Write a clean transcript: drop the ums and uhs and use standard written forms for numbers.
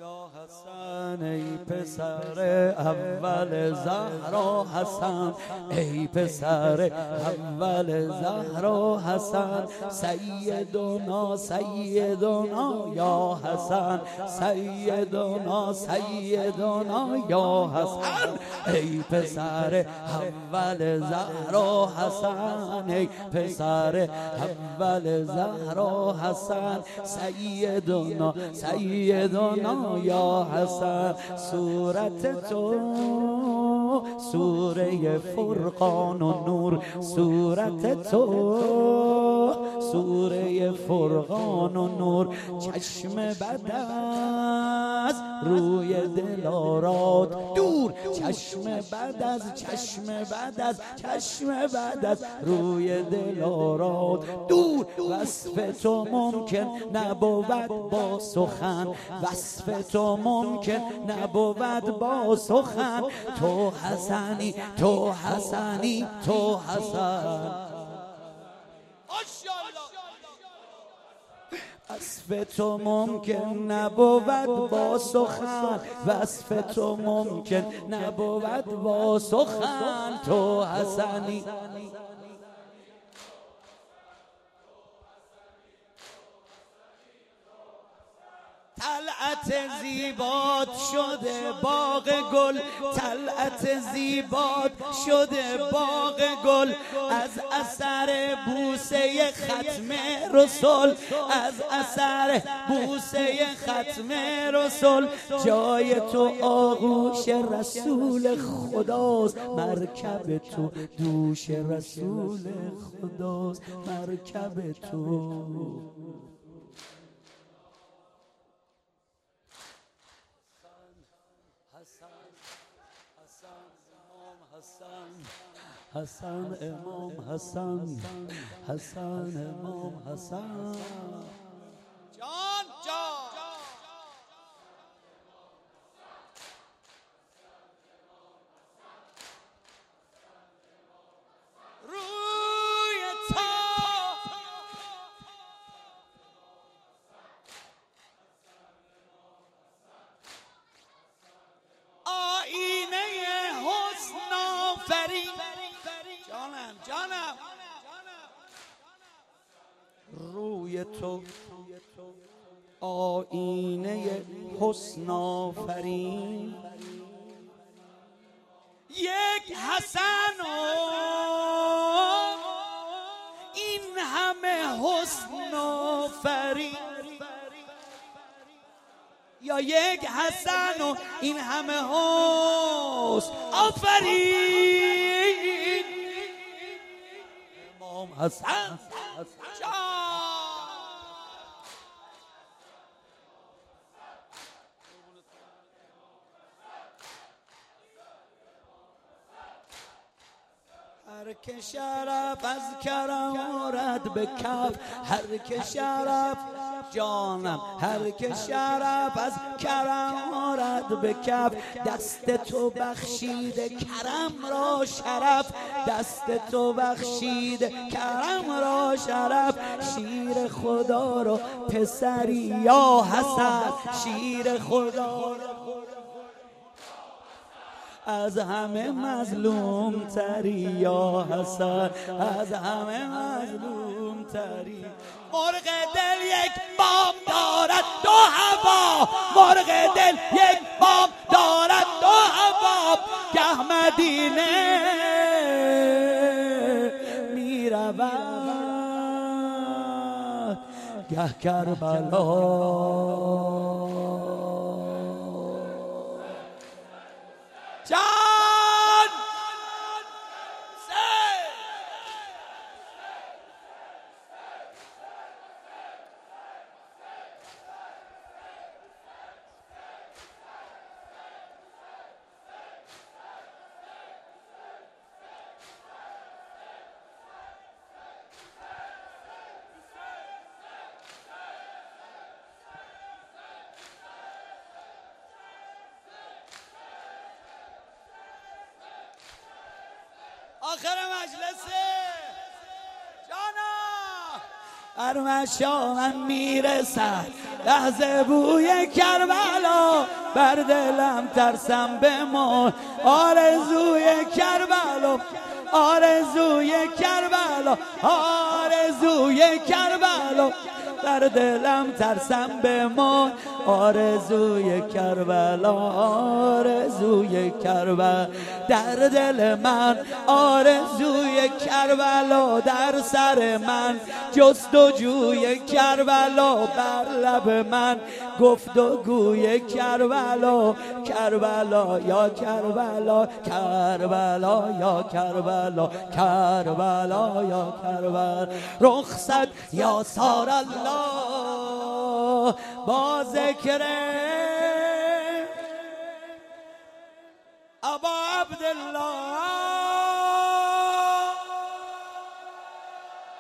حسن ای پسر اول زهرا حسن، ای پسر اول زهرا حسن، سیدنا سیدنا یا حسن، سیدنا سیدنا یا حسن، ای پسر اول زهرا حسن، ای پسر اول زهرا حسن، سیدنا سیدنا یا حسن. صورت تو سوره فرقان و نور، صورت تو سوره فرقان و نور، چشم بد از روی دلارات دور، چشم بد از چشم بد از چشم بد از روی دلارات دور. وصف تو ممکن نبود با سخن، وصف تو ممکن نبود با سخن، تو حسنی تو حسنی تو حسن. وصف تو ممکن نبود با سخن، وصف تو ممکن نبود با سخن، تو حسنی. طلعت زیبات شده باغ گل، طلعت زیبات شده باغ گل، از اثر بوسه ختم رسول، از اثر بوسه ختم رسول. جای تو آغوش رسول خداست، مرکب تو دوش رسول خداست، مرکب تو. حسن امام حسن، حسن امام حسن. جان جان روی تا آینه حسن آفرین. جانم روی تو آینه حسن آفرین، یک حسن و این همه حسن آفرین، یا یک حسن و این همه حسن آفرین. حسن هر که شرف از کرم آرد به کف، هر که شرف جانم، هر که شرف از کرم آرد به کف، دست تو بخشیده کرم را شرف، دست تو بخشیده کرم را شرف. شیر خدا رو پسری یا حسن، شیر خدا رو از همه مظلوم تری یا حسن، از همه مظلوم تری. مرغ دل یک بام دارد دو هوا، مرغ دل یک بام دارد دو هوا، گه مدینه می رود گه کربلا. آخر مجلسه جانا، هر مشامم میرسد لحظه بوی کربلا، بر دلم ترسم بمان. آرزوی کربلا، آرزوی کربلا، آرزوی کربلا، در دلم ترسم بمان. آرزوی کربلا، آرزوی کربلا در دل من، آرزوی کربلا در سر من، جستجوی کربلا بر لب من، گفتگوی کربلا. کربلا یا کربلا، کربلا یا کربلا، کربلا یا کربلا. رخصت یا سار الله با ذکر ابا عبدالله.